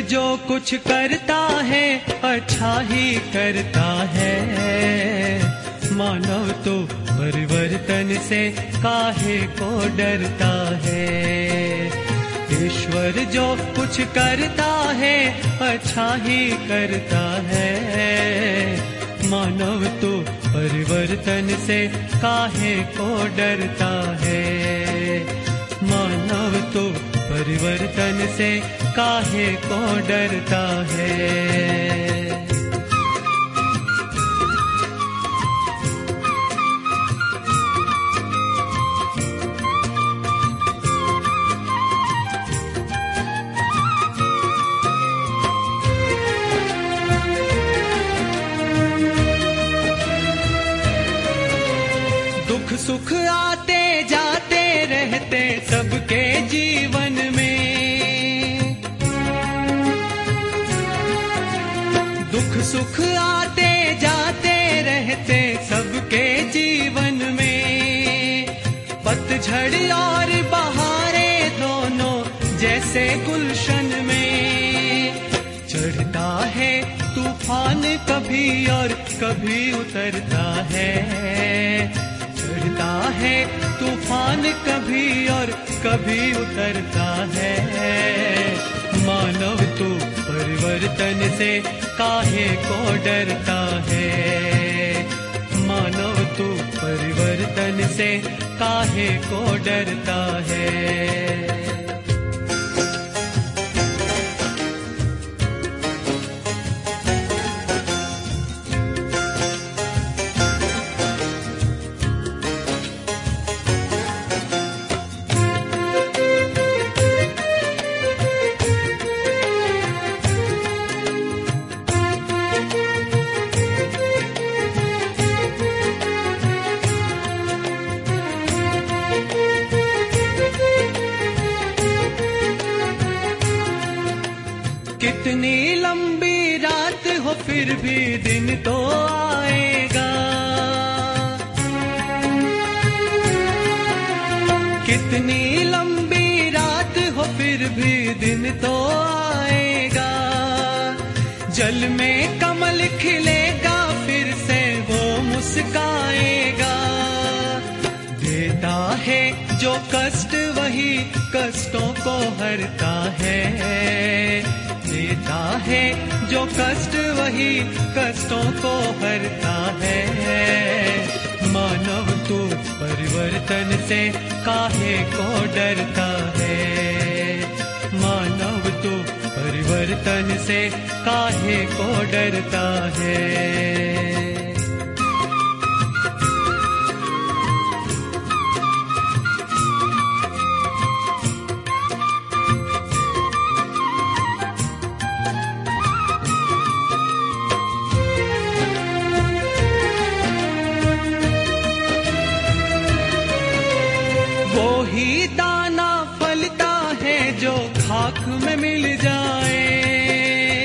जो कुछ करता है अच्छा ही करता है, मानव तो परिवर्तन से काहे को डरता है। ईश्वर जो कुछ करता है अच्छा ही करता है, मानव तो परिवर्तन से काहे को डरता है। मानव तो परिवर्तन से काहे को डरता है। दुख सुख आते जाते रहते सबके जीवन में, दुख सुख आते जाते रहते सबके जीवन में। पतझड़ और बहारें दोनों जैसे गुलशन में, चढ़ता है तूफान कभी और कभी उतरता है। चढ़ता है तूफान कभी और कभी उतरता है, मानव तो परिवर्तन से काहे को डरता है। मानव तो परिवर्तन से काहे को डरता है। कितनी लंबी रात हो फिर भी दिन तो आएगा, कितनी लंबी रात हो फिर भी दिन तो आएगा। जल में कमल खिलेगा फिर से वो मुस्काएगा। देता है जो कष्ट वही कष्टों को हरता है। देता है जो कष्ट वही कष्टों को हरता है, मानव तो परिवर्तन से काहे को डरता है। मानव तो परिवर्तन से काहे को डरता है। वो ही दाना फलता है जो खाक में मिल जाए।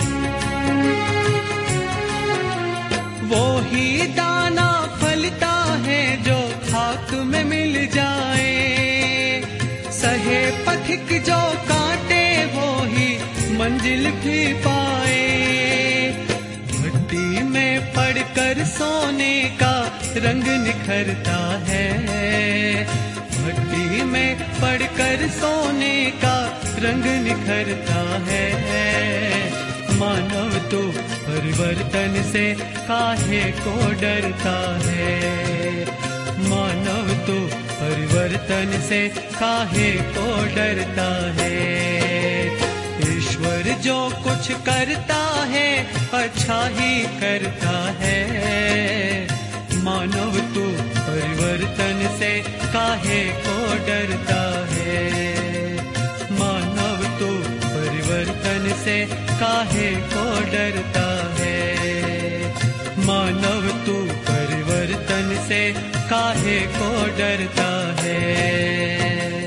वो ही दाना फलता है जो खाक में मिल जाए। सहे पथिक जो काटे वो ही मंजिल भी पाए। भट्टी में पड़कर सोने का रंग निखरता है। भट्टी में पड़कर सोने का रंग निखरता है, मानव तो परिवर्तन से काहे को डरता है। मानव तो परिवर्तन से काहे को डरता है। ईश्वर जो कुछ करता है अच्छा ही करता है, मानव तो परिवर्तन से काहे को डरता है। मानव तो परिवर्तन से काहे को डरता है। मानव तो परिवर्तन से काहे को डरता है।